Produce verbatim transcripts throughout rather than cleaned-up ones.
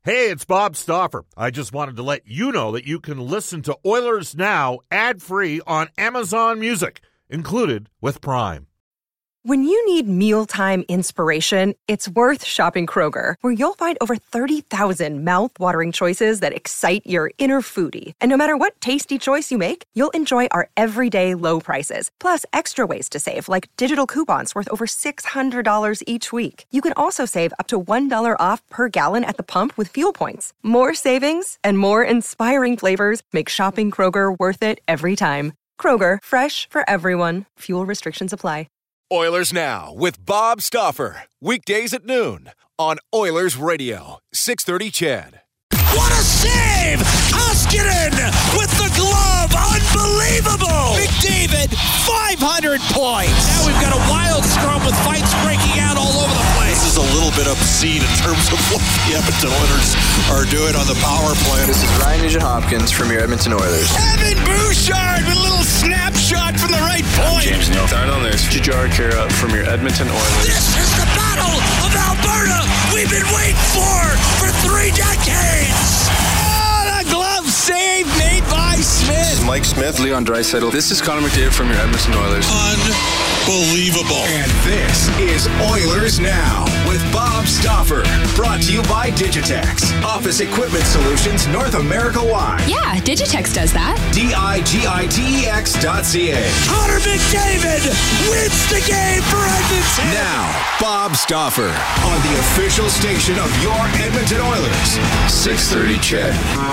Hey, it's Bob Stauffer. I just wanted to let you know that you can listen to Oilers Now ad-free on Amazon Music, included with Prime. When you need mealtime inspiration, it's worth shopping Kroger, where you'll find over thirty thousand mouth-watering choices that excite your inner foodie. And no matter what tasty choice you make, you'll enjoy our everyday low prices, plus extra ways to save, like digital coupons worth over six hundred dollars each week. You can also save up to one dollar off per gallon at the pump with fuel points. More savings and more inspiring flavors make shopping Kroger worth it every time. Kroger, fresh for everyone. Fuel restrictions apply. Oilers Now with Bob Stauffer. Weekdays at noon on Oilers Radio, six thirty C H E D. What a save! Koskinen with the glove! Unbelievable! McDavid, five hundred points! Now we've got a wild scrum with fights breaking out all over the place. This is a little bit obscene in terms of what the Edmonton Oilers are doing on the power play. This is Ryan Nugent-Hopkins from your Edmonton Oilers. Evan Bouchard with a little snapshot from the right point. I'm James Neal. Start on this. Jujhar Khaira from your Edmonton Oilers. This is the Battle of Alberta we've been waiting for for three decades. Oh, the glove save made by Smith. Mike Smith, Leon Draisaitl. This is Connor McDavid from your Edmonton Oilers. Unbelievable. And this is Oilers Now with Bob Stauffer. Brought to you by Digitex. Office Equipment Solutions North America wide. Yeah, Digitex does that. D I G I T E X dot C A. Connor McDavid wins the game for Edmonton. Now, Bob Stauffer on the official station of your Edmonton Oilers. six thirty C H E D.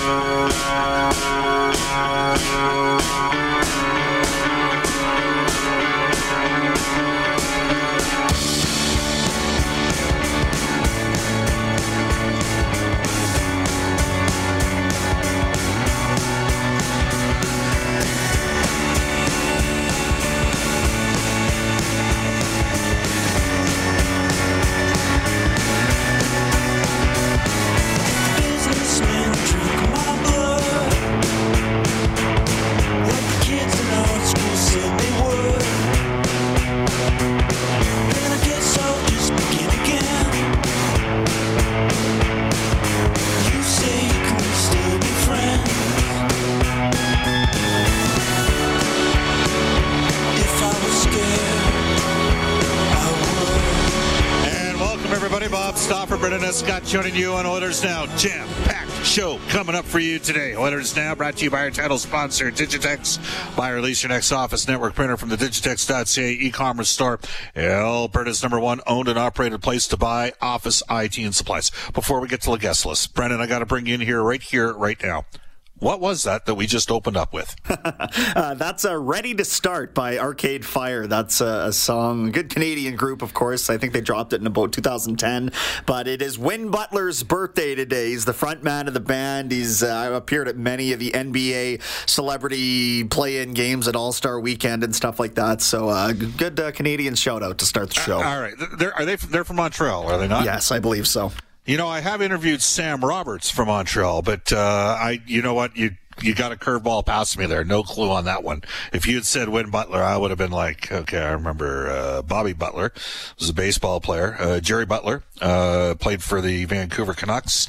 Scott joining you on Oilers Now. Jam-packed show coming up for you today. Oilers Now brought to you by our title sponsor, Digitex. Buy or lease your next office network printer from the Digitex dot C A e-commerce store. Alberta's number one owned and operated place to buy office I T and supplies. Before we get to the guest list, Brendan, I got to bring you in here right here, right now. What was that that we just opened up with? uh, that's a Ready to Start by Arcade Fire. That's a, a song, a good Canadian group, of course. I think they dropped it in about two thousand ten. But it is Win Butler's birthday today. He's the front man of the band. He's uh, appeared at many of the N B A celebrity play-in games at All-Star Weekend and stuff like that. So uh, good uh, Canadian shout-out to start the show. Uh, all right. They're, are they, they're from Montreal, are they not? Yes, I believe so. You know, I have interviewed Sam Roberts from Montreal, but uh, I, you know what, you you got a curveball past me there. No clue on that one. If you had said Win Butler, I would have been like, okay, I remember uh, Bobby Butler was a baseball player. Uh, Jerry Butler uh, played for the Vancouver Canucks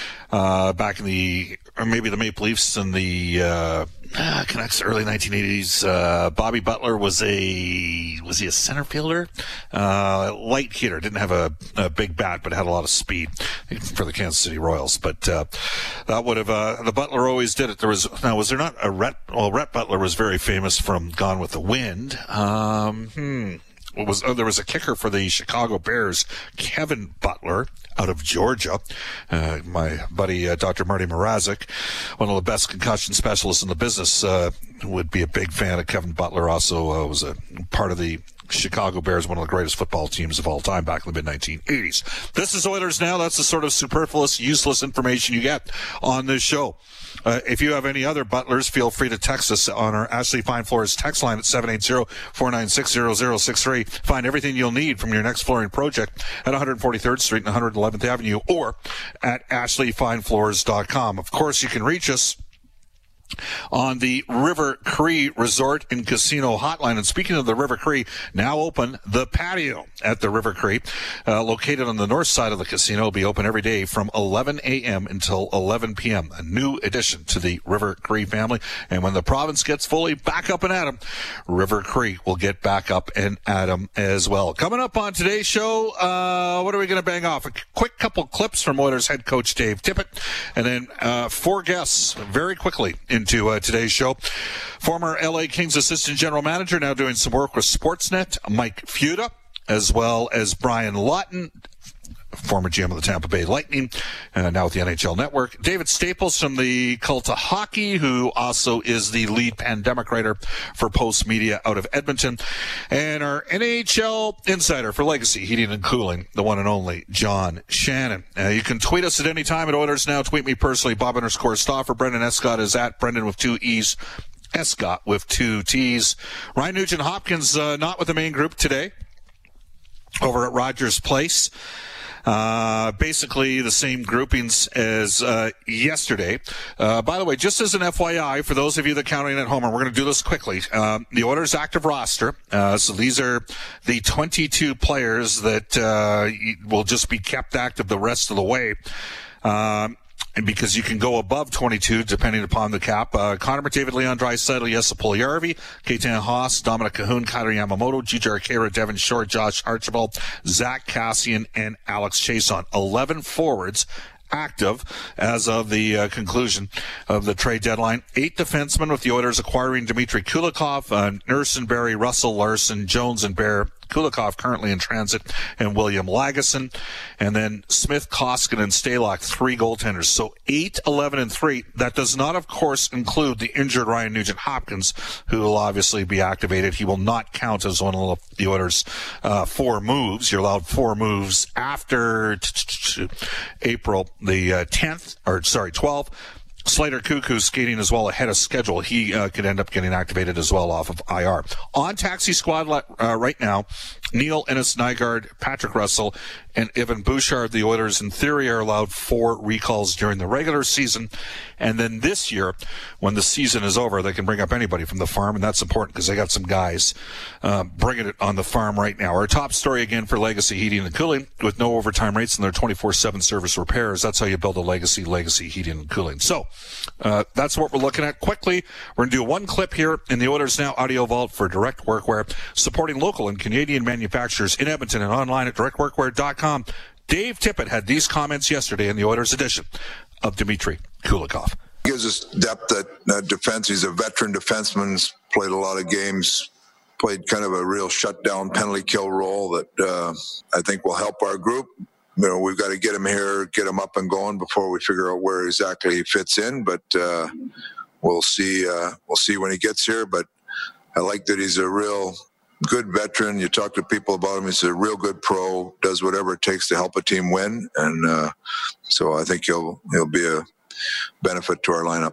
uh, back in the, or maybe the Maple Leafs in the uh, uh, Canucks early nineteen eighties. Uh, Bobby Butler was a, was he a center fielder? Uh, light hitter, didn't have a, a big bat, but had a lot of speed for the Kansas City Royals. But uh, that would have, uh, the Butler always did it. There was, now was there not a Rhett, well, Rhett Butler was very famous from Gone with the Wind. Um, hmm. What was, oh, there was a kicker for the Chicago Bears, Kevin Butler, out of Georgia. Uh, my buddy, uh, Doctor Marty Mrazek, one of the best concussion specialists in the business, uh, would be a big fan of Kevin Butler. Also uh, was a part of the Chicago Bears, one of the greatest football teams of all time back in the mid nineteen eighties. This is Oilers Now. That's the sort of superfluous, useless information you get on this show. Uh, if you have any other Butlers, feel free to text us on our Ashley Fine Floors text line at seven eight zero, four nine six, zero zero six three. Find everything you'll need from your next flooring project at one forty-third Street and one eleventh Avenue or at ashley fine floors dot com. Of course, you can reach us on the River Cree Resort and Casino Hotline. And speaking of the River Cree, now open the patio at the River Cree, uh, located on the north side of the casino, will be open every day from eleven a.m. until eleven p.m. A new addition to the River Cree family. And when the province gets fully back up and at 'em, River Cree will get back up and at 'em as well. Coming up on today's show, uh, what are we going to bang off? A quick couple clips from Oilers head coach Dave Tippett, and then uh, four guests very quickly into uh, today's show. Former L A Kings assistant general manager, now doing some work with Sportsnet, Mike Futa, as well as Brian Lawton, former G M of the Tampa Bay Lightning, uh, now with the N H L Network. David Staples from the Cult of Hockey, who also is the lead pandemic writer for Post Media out of Edmonton. And our N H L insider for Legacy Heating and Cooling, the one and only John Shannon. Uh, you can tweet us at any time at Oilers Now. Tweet me personally, Bob underscore Stauffer. Brendan Escott is at Brendan with two E's, Escott with two T's. Ryan Nugent-Hopkins uh, not with the main group today over at Rogers Place. Uh, basically the same groupings as uh, yesterday. Uh, by the way, just as an F Y I, for those of you that are counting at home, and we're going to do this quickly, um, the Oilers active roster, uh, so these are the twenty-two players that uh, will just be kept active the rest of the way. Um, And because you can go above twenty-two depending upon the cap. Uh, Connor McDavid, Leon Draisaitl, Jesse Puljujarvi, Ketan Haas, Dominic Cahoon, Kailer Yamamoto, G J Arcaro, Devin Shore, Josh Archibald, Zach Kassian, and Alex Chason. eleven forwards active as of the uh, conclusion of the trade deadline. Eight defensemen, with the Oilers acquiring Dmitry Kulikov, uh, Nurse and Barry, Russell Larson, Jones and Bear, Kulikov currently in transit, and William Lagesson. And then Smith, Koskinen, and Stalock, three goaltenders. So eight, eleven, and three. That does not, of course, include the injured Ryan Nugent-Hopkins, who will obviously be activated. He will not count as one of the Oilers' uh, four moves. You're allowed four moves after April the uh, tenth, or sorry, twelfth. Slater Cuckoo skating as well ahead of schedule. He uh, could end up getting activated as well off of I R. On taxi squad uh, right now, Neil Ennis Nygaard, Patrick Russell, and Evan Bouchard. The Oilers, in theory, are allowed four recalls during the regular season. And then this year, when the season is over, they can bring up anybody from the farm, and that's important because they got some guys uh, bringing it on the farm right now. Our top story again for Legacy Heating and Cooling, with no overtime rates and their twenty-four seven service repairs. That's how you build a legacy, Legacy Heating and Cooling. So uh, that's what we're looking at. Quickly, we're going to do one clip here in the Oilers Now Audio Vault for Direct Workwear, supporting local and Canadian manufacturers in Edmonton and online at direct workwear dot com. Dave Tippett had these comments yesterday in the Oilers edition of Dmitry Kulikov. Gives us depth at uh, defense. He's a veteran defenseman, he's played a lot of games, played kind of a real shutdown penalty kill role that uh, I think will help our group. You know, we've got to get him here, get him up and going before we figure out where exactly he fits in. But uh, we'll see. Uh, we'll see when he gets here. But I like that he's a real good veteran. You talk to people about him. He's a real good pro. Does whatever it takes to help a team win. And uh, so I think he'll he'll be a benefit to our lineup.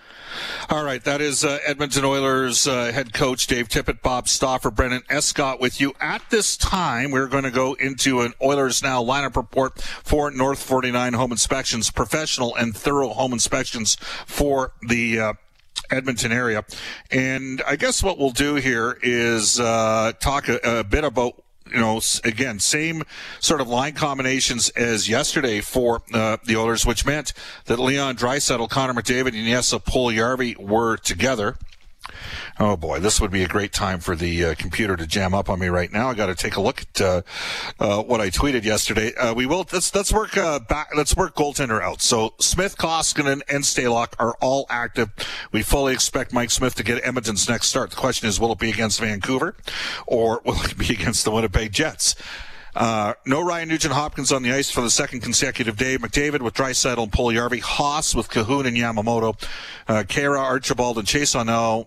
All right, that is uh, Edmonton Oilers uh, head coach Dave Tippett, Bob Stauffer, Brendan Escott with you. At this time, we're going to go into an Oilers Now lineup report for North forty-nine Home Inspections, professional and thorough home inspections for the uh, Edmonton area. And I guess what we'll do here is uh, talk a, a bit about, you know, again, same sort of line combinations as yesterday for uh, the Oilers, which meant that Leon Draisaitl, Connor McDavid, and Jesse Puljujarvi were together. Oh boy, this would be a great time for the uh, computer to jam up on me right now. I got to take a look at uh, uh, what I tweeted yesterday. Uh, we will let's let's work uh, back. Let's work goaltender out. So Smith, Koskinen, and Stalock are all active. We fully expect Mike Smith to get Edmonton's next start. The question is, will it be against Vancouver, or will it be against the Winnipeg Jets? Uh, no Ryan Nugent-Hopkins on the ice for the second consecutive day. McDavid with Draisaitl and Puljujarvi. Haas with Cahoon and Yamamoto. Uh, Kara, Archibald, and Chason now.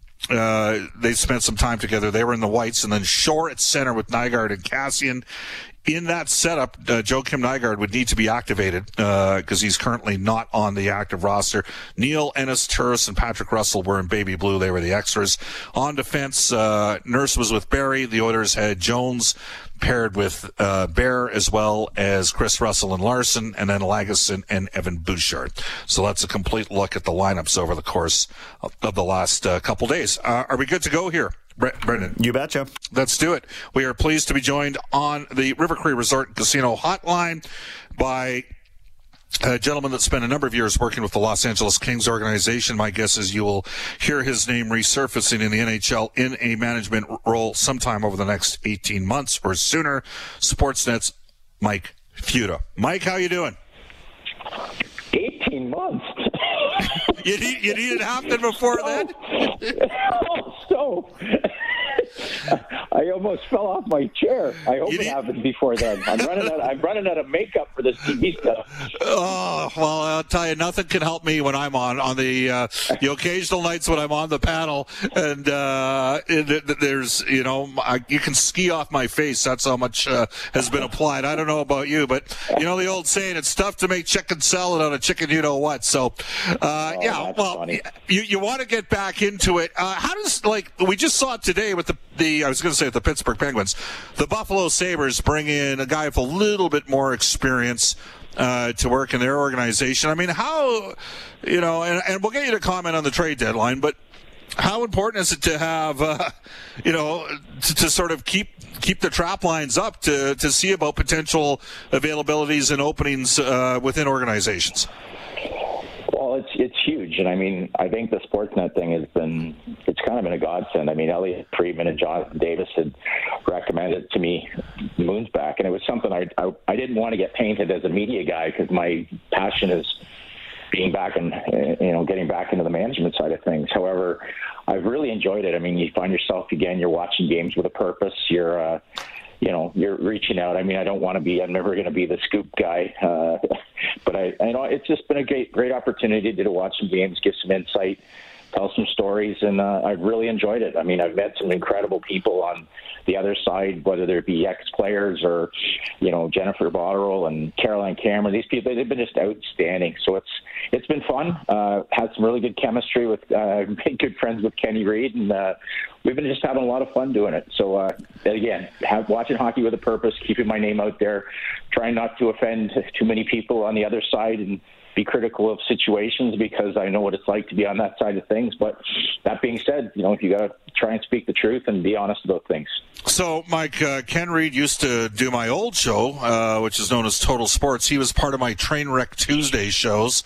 Uh, they spent some time together. They were in the whites, and then Shore at center with Nygaard and Kassian. in that setup, uh, Joakim Nygard would need to be activated because uh, he's currently not on the active roster. Neil, Ennis, Turris, and Patrick Russell were in baby blue. They were the extras. On defense, uh, Nurse was with Barry. The Oilers had Jones paired with uh, Bear, as well as Chris Russell and Larson, and then Lagesson and Evan Bouchard. So that's a complete look at the lineups over the course of, of the last uh, couple days. Uh, are we good to go here, Bre- Brendan? You betcha. Let's do it. We are pleased to be joined on the River Cree Resort and Casino hotline by a gentleman that spent a number of years working with the Los Angeles Kings organization. My guess is you will hear his name resurfacing in the N H L in a management role sometime over the next eighteen months or sooner. Sportsnet's Mike Futa. Mike, how you doing? eighteen months. you, need, you needed Hampton before so, then? oh, so... I almost fell off my chair. I hope it happened before then. I'm running out. I'm running out of makeup for this T V stuff. Oh well, I'll tell you, nothing can help me when I'm on on the uh, the occasional nights when I'm on the panel, and uh, it, there's you know I, you can ski off my face. That's how much uh, has been applied. I don't know about you, but you know the old saying, it's tough to make chicken salad out of chicken you know what. So uh, oh, yeah, well, funny. you you want to get back into it. Uh, how does like we just saw it today with the the I was going to say the Pittsburgh Penguins, the Buffalo Sabres bring in a guy with a little bit more experience uh, to work in their organization. I mean, how, you know, and, and we'll get you to comment on the trade deadline, but how important is it to have, uh, you know, to, to sort of keep keep the trap lines up to, to see about potential availabilities and openings uh, within organizations? Well, it's it's huge, and I mean, I think the Sportsnet thing has been it's kind of been a godsend. I mean, Elliot Friedman and Jonathan Davis had recommended it to me moons back, and it was something I I, I didn't want to get painted as a media guy because my passion is being back and you know getting back into the management side of things. However, I've really enjoyed it. I mean, you find yourself again, you're watching games with a purpose. You're uh, you know, you're reaching out. I mean, I don't want to be, I'm never going to be the scoop guy. Uh, but I, I know it's just been a great, great opportunity to watch some games, give some insight, tell some stories. And uh, I've really enjoyed it. I mean, I've met some incredible people on the other side, whether they be ex-players or, you know, Jennifer Botterill and Caroline Cameron. These people, they've been just outstanding. So it's, it's been fun. Uh, had some really good chemistry with, uh, made good friends with Kenny Reed, and uh, we've been just having a lot of fun doing it. So uh, again, have, watching hockey with a purpose, keeping my name out there, trying not to offend too many people on the other side, and be critical of situations because I know what it's like to be on that side of things. But that being said, you know, you got to try and speak the truth and be honest about things. So, Mike, uh, Ken Reed used to do my old show, uh, which is known as Total Sports. He was part of my Trainwreck Tuesday shows.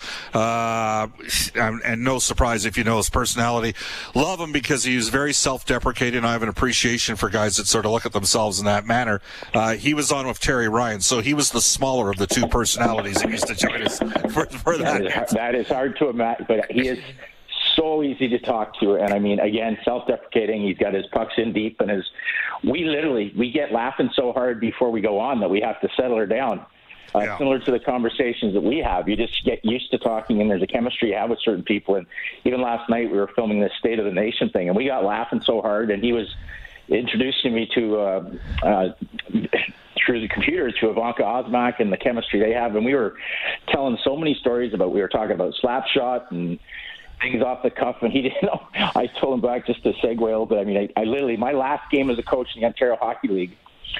Uh, and, and no surprise if you know his personality. Love him because he's very self-deprecating. I have an appreciation for guys that sort of look at themselves in that manner. Uh, he was on with Terry Ryan, so he was the smaller of the two personalities that used to join us for, for that. That is, that is hard to imagine, but he is so easy to talk to. And I mean, again, self-deprecating. He's got his pucks in deep, and his, we literally, we get laughing so hard before we go on that we have to settle her down. Uh, yeah. Similar to the conversations that we have. You just get used to talking, and there's a chemistry you have with certain people. And even last night we were filming this State of the Nation thing, and we got laughing so hard, and he was introducing me to, uh, uh, through the computer, to Ivanka Osmak and the chemistry they have. And we were telling so many stories about, we were talking about Slapshot and things off the cuff, and he didn't know. I told him back just to segue a little bit. I mean, I, I literally, my last game as a coach in the Ontario Hockey League,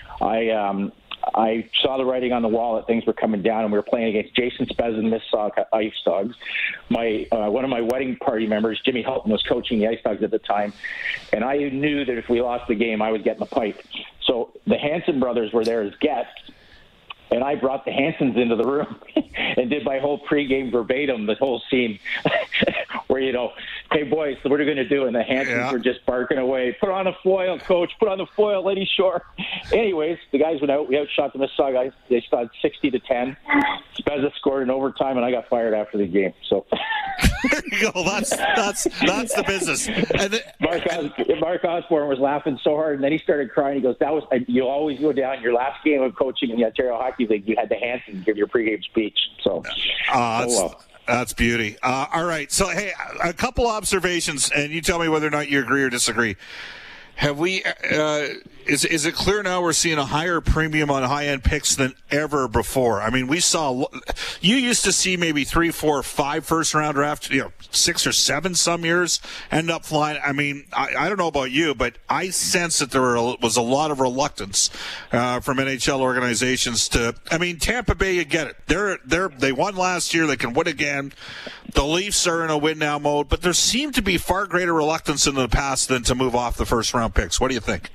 I um, I saw the writing on the wall that things were coming down, and we were playing against Jason Spez and Mississauga Ice Dogs. My uh, one of my wedding party members, Jimmy Helton, was coaching the Ice Dogs at the time, and I knew that if we lost the game, I was getting the pipe. So the Hanson brothers were there as guests, and I brought the Hansons into the room and did my whole pregame verbatim, the whole scene where, you know, hey, boys, so what are we going to do? And the Hansons yeah. were just barking away. Put on a foil, coach. Put on the foil, Lady Shore. Anyways, the guys went out. We outshot the Mississauga. They started sixty to ten. Spezza scored in overtime, and I got fired after the game. So there you go. That's that's that's the business. And the, Mark, Os- Mark Osborne was laughing so hard, and then he started crying. He goes, "That was you always go down your last game of coaching in the Ontario Hockey League. You had the Hansons give your pregame speech." So, uh, that's, oh well. That's beauty. Uh, all right. So, hey, a couple observations, and you tell me whether or not you agree or disagree. Have we? Uh, is is it clear now we're seeing a higher premium on high end picks than ever before? I mean, we saw. You used to see maybe three, four, five first round draft, you know, six or seven some years end up flying. I mean, I, I don't know about you, but I sense that there were, was a lot of reluctance uh, from N H L organizations to. I mean, Tampa Bay, you get it. They're they're they won last year. They can win again. The Leafs are in a win now mode, but there seemed to be far greater reluctance in the past than to move off the first round picks. What do you think?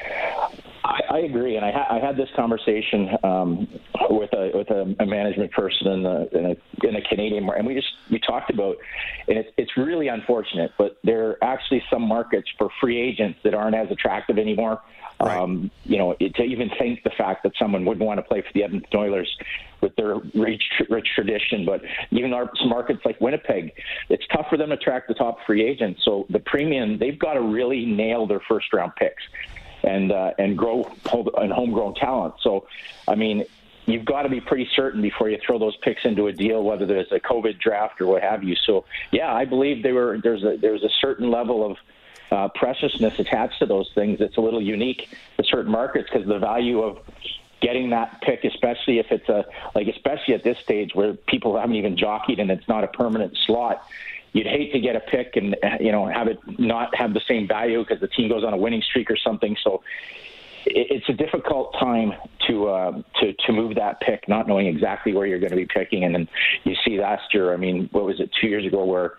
I, I agree, and I, ha- I had this conversation um, with a with a, a management person in the in a, in a Canadian market, and we just we talked about, and it's it's really unfortunate, but there are actually some markets for free agents that aren't as attractive anymore. Right. Um, you know, it, to even think the fact that someone wouldn't want to play for the Edmonton Oilers with their rich, rich tradition, but even our some markets like Winnipeg, it's tough for them to attract the top free agents. So the premium, they've got to really nail their first round picks and uh, and grow and homegrown talent. So, I mean, you've got to be pretty certain before you throw those picks into a deal, whether there's a COVID draft or what have you. So, yeah, I believe they were there's a there's a certain level of Uh, preciousness attached to those things. It's a little unique to certain markets because the value of getting that pick, especially if it's a like, especially at this stage where people haven't even jockeyed and it's not a permanent slot. You'd hate to get a pick and you know have it not have the same value because the team goes on a winning streak or something. So it, it's a difficult time to uh, to to move that pick, not knowing exactly where you're going to be picking. And then you see last year, I mean, what was it, two years ago, where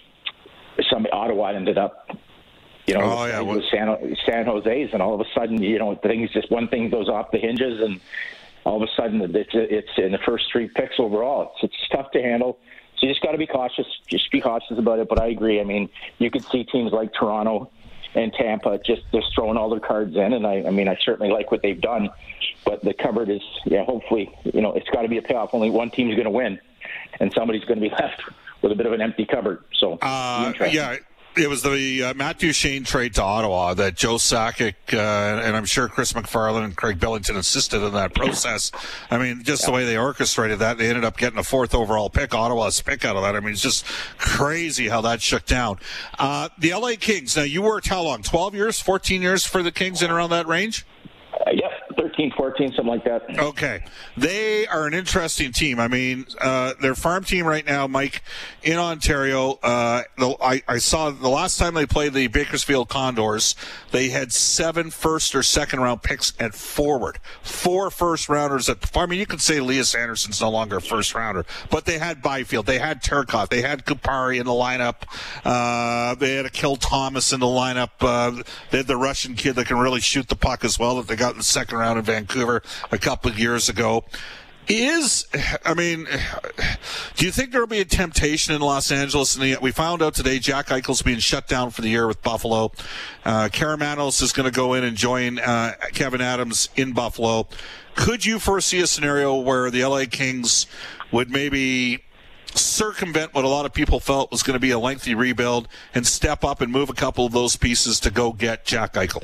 some Ottawa ended up. You know, oh, yeah. it was San, San Jose's, and all of a sudden, you know, things just one thing goes off the hinges, and all of a sudden, it's it's in the first three picks overall. It's it's tough to handle. So you just got to be cautious. Just be cautious about it. But I agree. I mean, you could see teams like Toronto and Tampa just just throwing all their cards in, and I I mean, I certainly like what they've done. But the cupboard is, yeah, hopefully, you know, it's got to be a payoff. Only one team is going to win, and somebody's going to be left with a bit of an empty cupboard. So uh, yeah. It was the uh, Matt Duchene trade to Ottawa that Joe Sakic uh, and I'm sure Chris McFarland and Craig Billington assisted in that process. I mean, just yeah. the way they orchestrated that, they ended up getting a fourth overall pick, Ottawa's pick out of that. I mean, it's just crazy how that shook down. Uh, the L A Kings, now you worked how long, twelve years, fourteen years for the Kings in around that range? Uh, yep. thirteen, fourteen, something like that. Okay. They are an interesting team. I mean, uh, their farm team right now, Mike, in Ontario, uh, the, I, I saw the last time they played the Bakersfield Condors, they had seven first or second round picks at forward. Four first rounders at, I mean, you could say Elias Anderson's no longer a first rounder, but they had Byfield, they had Turcotte, they had Kupari in the lineup, uh, they had a Kill Thomas in the lineup, uh, they had the Russian kid that can really shoot the puck as well that they got in the second round in Vancouver a couple of years ago. Is, I mean, do you think there will be a temptation in Los Angeles? And we found out today Jack Eichel's being shut down for the year with Buffalo. Uh, Karamanos is going to go in and join uh, Kevin Adams in Buffalo. Could you foresee a scenario where the L A Kings would maybe circumvent what a lot of people felt was going to be a lengthy rebuild and step up and move a couple of those pieces to go get Jack Eichel?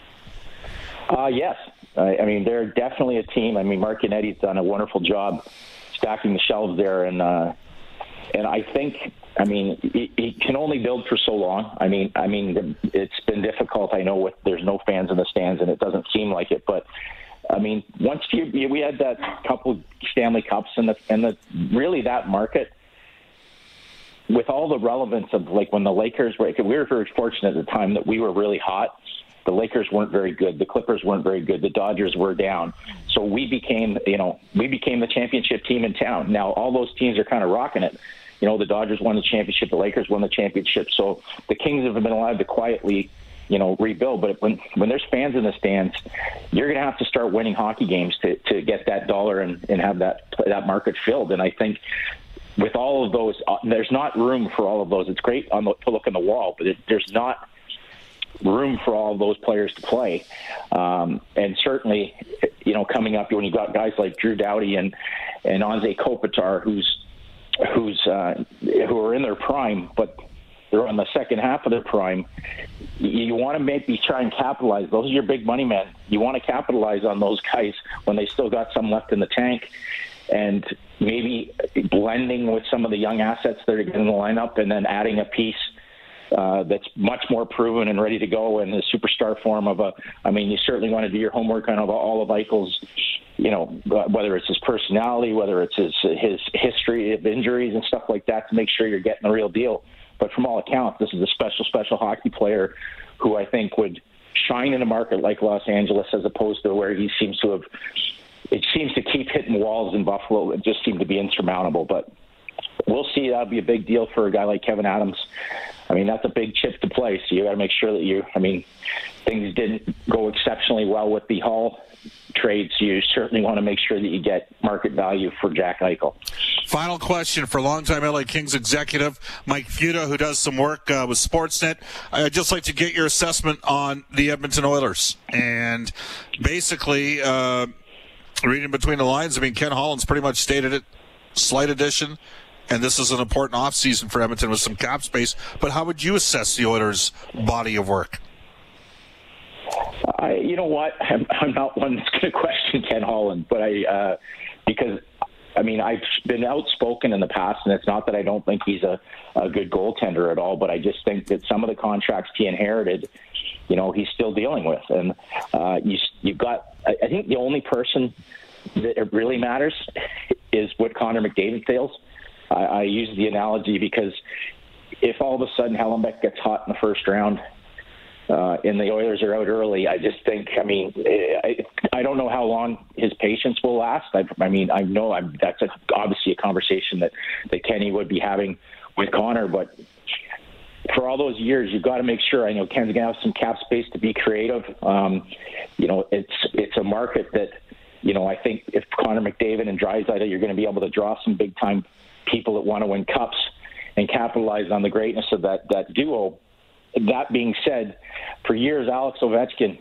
Uh, yes. I, I mean, they're definitely a team. I mean, Mark Yanetti's done a wonderful job stacking the shelves there. And uh, and I think, I mean, he, he can only build for so long. I mean, I mean, it's been difficult. I know with there's no fans in the stands and it doesn't seem like it. But, I mean, once you, we had that couple Stanley Cups and the, and the really that market, with all the relevance of like when the Lakers were, we were very fortunate at the time that we were really hot. The Lakers weren't very good. The Clippers weren't very good. The Dodgers were down. So we became, you know, we became the championship team in town. Now all those teams are kind of rocking it. You know, the Dodgers won the championship. The Lakers won the championship. So the Kings have been allowed to quietly, you know, rebuild. But when when there's fans in the stands, you're going to have to start winning hockey games to, to get that dollar and, and have that that market filled. And I think with all of those, uh, there's not room for all of those. It's great on the, to look on the wall, but it, there's not room for all of those players to play. Um, and certainly, you know, coming up when you got guys like Drew Doughty and, and Anze Kopitar, who's, who's, uh, who are in their prime, but they're on the second half of their prime. You, you want to maybe try and capitalize. Those are your big money men. You want to capitalize on those guys when they still got some left in the tank, and maybe blending with some of the young assets that are in the lineup and then adding a piece uh, that's much more proven and ready to go in the superstar form of a, I mean, you certainly want to do your homework on all of Eichel's, you know, whether it's his personality, whether it's his, his history of injuries and stuff like that, to make sure you're getting the real deal. But from all accounts, this is a special, special hockey player who I think would shine in a market like Los Angeles, as opposed to where he seems to have, it seems to keep hitting walls in Buffalo. It just seemed to be insurmountable. But we'll see. That'll be a big deal for a guy like Kevyn Adams. I mean, that's a big chip to play, so you got to make sure that you, I mean, things didn't go exceptionally well with the Hall trade, so you certainly want to make sure that you get market value for Jack Eichel. Final question for longtime L A Kings executive Mike Futa, who does some work uh, with Sportsnet. I'd just like to get your assessment on the Edmonton Oilers. And basically, uh, reading between the lines, I mean, Ken Holland's pretty much stated it, slight addition, and this is an important offseason for Edmonton with some cap space. But how would you assess the Oilers' body of work? I, you know what? I'm, I'm not one that's going to question Ken Holland, but I, uh, because, I mean, I've been outspoken in the past, and it's not that I don't think he's a, a good goaltender at all, but I just think that some of the contracts he inherited, you know, he's still dealing with. And uh, you, you've got, I, I think the only person that it really matters is what Connor McDavid feels. I, I use the analogy because if all of a sudden Hellenbeck gets hot in the first round, Uh, and the Oilers are out early, I just think, I mean, I, I don't know how long his patience will last. I, I mean, I know I'm, that's a, obviously a conversation that, that Kenny would be having with Connor, but for all those years, you've got to make sure, I know Ken's going to have some cap space to be creative. Um, you know, it's it's a market that, you know, I think if Connor McDavid and Draisaitl, you're going to be able to draw some big-time people that want to win cups and capitalize on the greatness of that, that duo. That being said, for years, Alex Ovechkin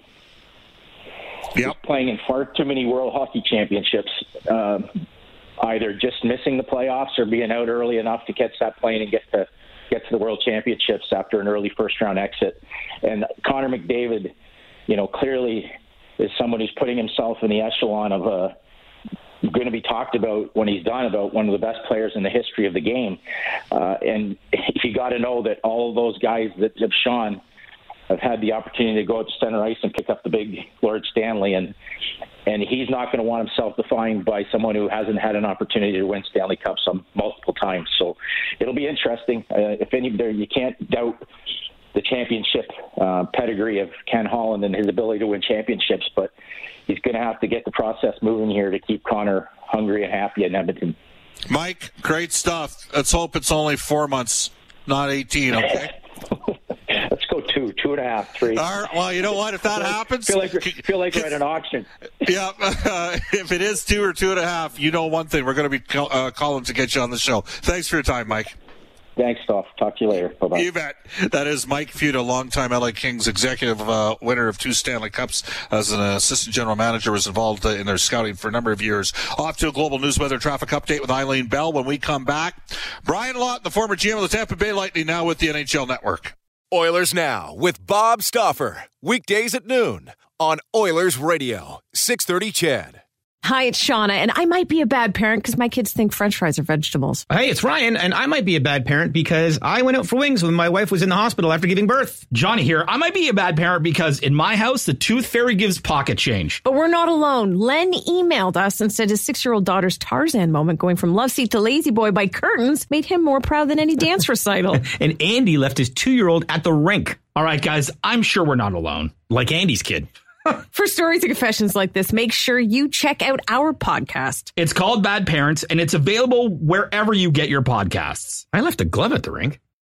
yep. was playing in far too many World Hockey Championships, uh, either just missing the playoffs or being out early enough to catch that plane and get to get to the World Championships after an early first-round exit. And Connor McDavid, you know, clearly is someone who's putting himself in the echelon of a going to be talked about when he's done about one of the best players in the history of the game. Uh, and you got to know that all of those guys that have shone have had the opportunity to go out to center ice and pick up the big Lord Stanley. And, and he's not going to want himself defined by someone who hasn't had an opportunity to win Stanley Cups some multiple times. So it'll be interesting. Uh, if any, there, you can't doubt the championship uh, pedigree of Ken Holland and his ability to win championships, but he's going to have to get the process moving here to keep Connor hungry and happy in Edmonton. Mike, great stuff. Let's hope it's only four months, not eighteen, okay? Let's go two, two and a half, three. All right, well, you know what? If that happens... feel like, feel like we're at an auction. Yeah, uh, if it is two or two and a half, you know one thing. We're going to be call, uh, calling to get you on the show. Thanks for your time, Mike. Thanks, Stoff. Talk to you later. Bye-bye. You bet. That is Mike Futa, longtime L A Kings executive, uh, winner of two Stanley Cups as an assistant general manager, was involved uh, in their scouting for a number of years. Off to a global news weather traffic update with Eileen Bell when we come back. Brian Lawton, the former G M of the Tampa Bay Lightning, now with the N H L Network. Oilers Now with Bob Stauffer. Weekdays at noon on Oilers Radio, six thirty C H E D. Hi, it's Shauna, and I might be a bad parent because my kids think French fries are vegetables. Hey, it's Ryan, and I might be a bad parent because I went out for wings when my wife was in the hospital after giving birth. Johnny here. I might be a bad parent because in my house, the tooth fairy gives pocket change. But we're not alone. Len emailed us and said his six-year-old daughter's Tarzan moment going from love seat to lazy boy by curtains made him more proud than any dance recital. And Andy left his two-year-old at the rink. All right, guys, I'm sure we're not alone. Like Andy's kid. For stories and confessions like this, make sure you check out our podcast. It's called Bad Parents, and it's available wherever you get your podcasts. I left a glove at the rink.